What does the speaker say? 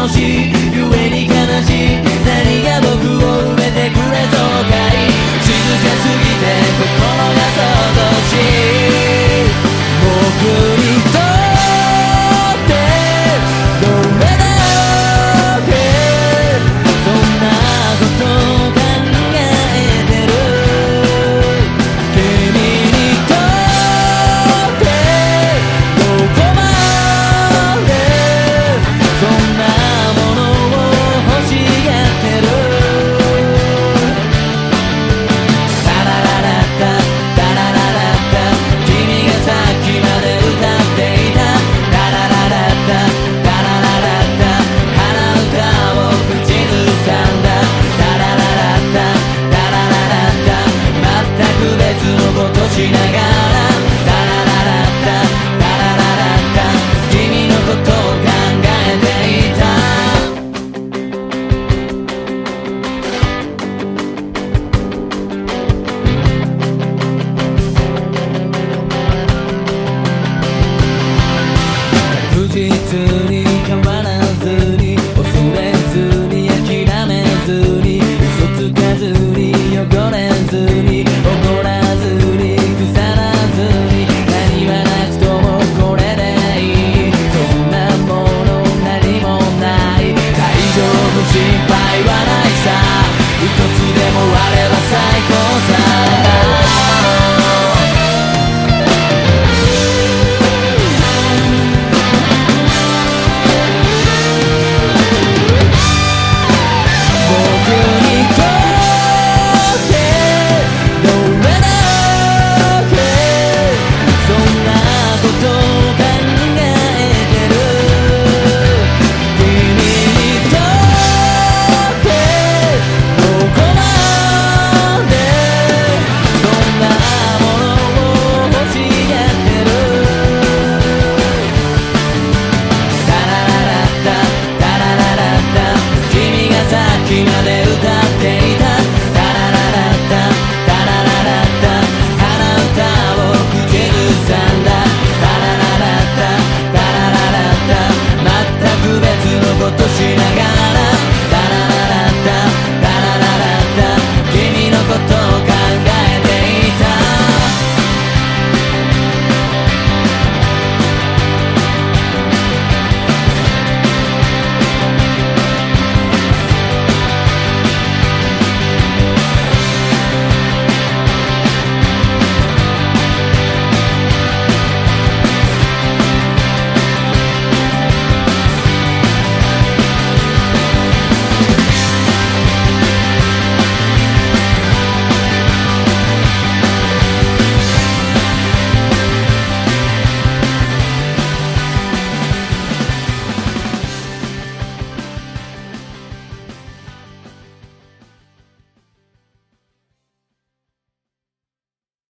楽しいゆえに悲しい何が僕を埋めてくれそうかい静かすぎて心が想像し僕にとってどれだけそんなことを考えてる君にとってどこまでそんなものを欲しがってるタラララッタタラララッタ君がさっきまで歌っていたタラララッタタラララッタ鼻歌を口ずさんだタラララッタタラララッタ全く別のことしながらタラララッタタラララッタ君のことを考えていた確実に変わらずに恐れずに諦めずに嘘つかずに汚れずに怒らずに腐らずに何はなくともこれでいいそんなもの何もない大丈夫心配はない